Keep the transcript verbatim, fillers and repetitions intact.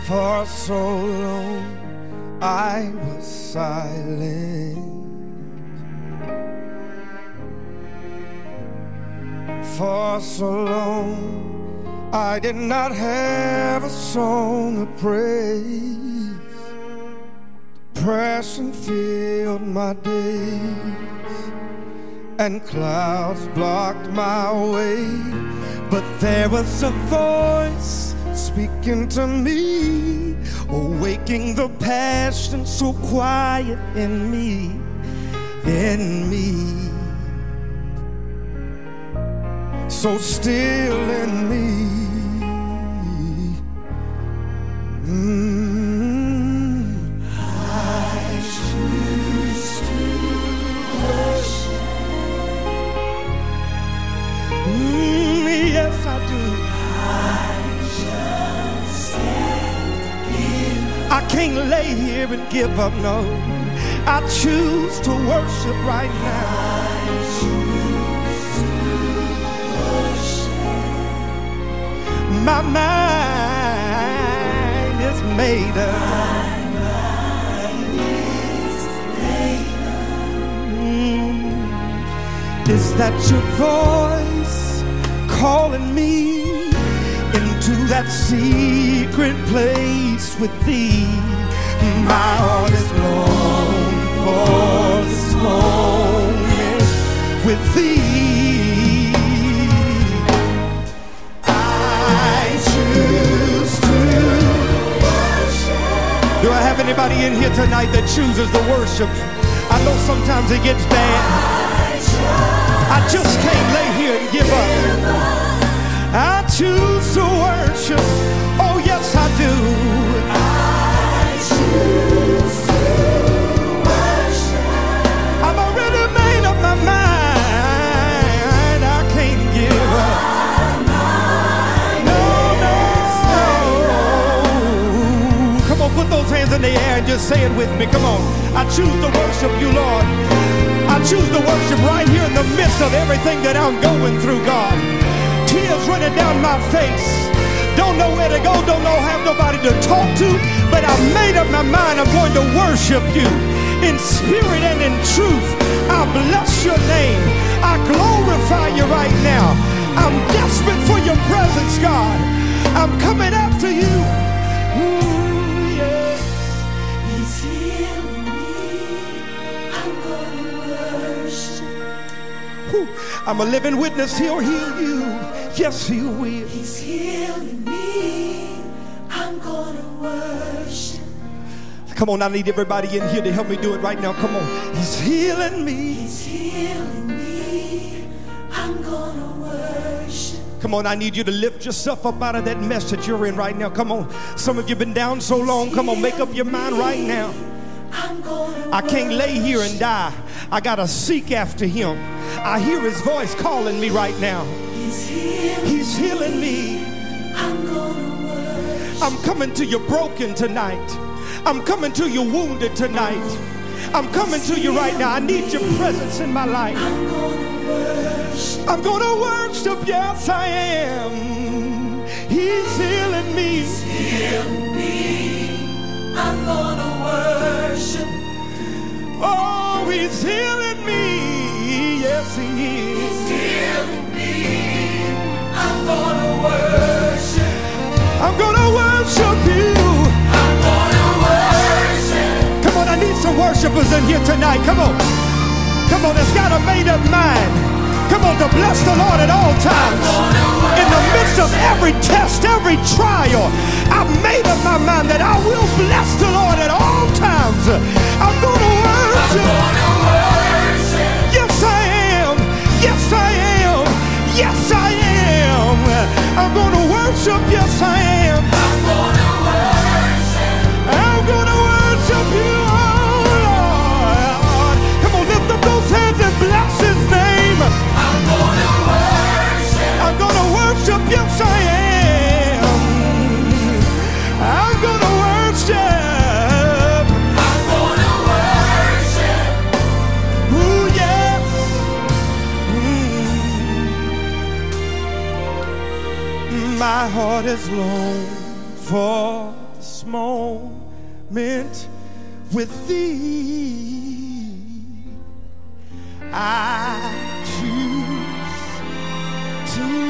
For so long I was silent. For so long I did not have a song of praise. Depression filled my days, and clouds blocked my way. But there was a voice speaking to me, awaking the passion so quiet in me, in me, so still in me. Mm. I choose to worship. Mm, yes, I do. I can't lay here and give up, no. I choose to worship right now. I choose to worship. My mind is made up. My mind is made up. Mm. Is that your voice calling me into that secret place with thee? My heart is long for this moment with thee. I choose to worship. Do I have anybody in here tonight that chooses to worship? I know sometimes it gets bad. I just can't lay here and give up. I choose to worship. Oh, yes, I do. I choose to worship. I've already made up my mind. I can't give up. No, no. Come on, put those hands in the air and just say it with me. Come on. I choose to worship you, Lord. I choose to worship right here in the midst of everything that I'm going through, God. Tears running down my face. Don't know where to go, don't know, have nobody to talk to, but I've made up my mind I'm going to worship you in spirit and in truth. I bless your name. I glorify you right now. I'm desperate for your presence, God. I'm coming after you. Ooh, yes. He's healing me. I'm gonna worship. Ooh, I'm a living witness. He'll heal you. Yes, he will. He's healing me. I'm gonna worship. Come on, I need everybody in here to help me do it right now. Come on. He's healing me. He's healing me. I'm gonna worship. Come on, I need you to lift yourself up out of that mess that you're in right now. Come on. Some of you have been down so long. Come on, make up your mind right now. I'm gonna I can't lay here and die. I got to seek after him. I hear his voice calling me right now. He's healing, He's healing me. I'm gonna worship. I'm coming to you broken tonight. I'm coming to you wounded tonight. I'm coming to you right now. I need your presence in my life. I'm gonna worship. I'm gonna worship, yes I am. He's healing me. He's healing me. I'm gonna worship. Oh, he's healing me. Yes, he is. He's healing me. I'm gonna worship. I'm gonna worship you. I'm gonna worship. Come on, I need some worshipers in here tonight. Come on. Come on, it's got a made up mind. Come on, to bless the Lord at all times. In the midst of every test, every trial, I've made up my mind that I will bless the Lord at all times. I'm gonna worship. I'm gonna worship. Yes, I am. Yes, I am. Yes, I am. I'm gonna worship. Yes, I am. I'm gonna worship. I'm gonna worship you, oh Lord. Come on, lift up those hands and bless his name. I'm gonna worship. I'm gonna worship. Yes, I am. I'm gonna worship. I'm gonna worship. Ooh, yes. Mm. My heart is long for this moment with thee. I choose to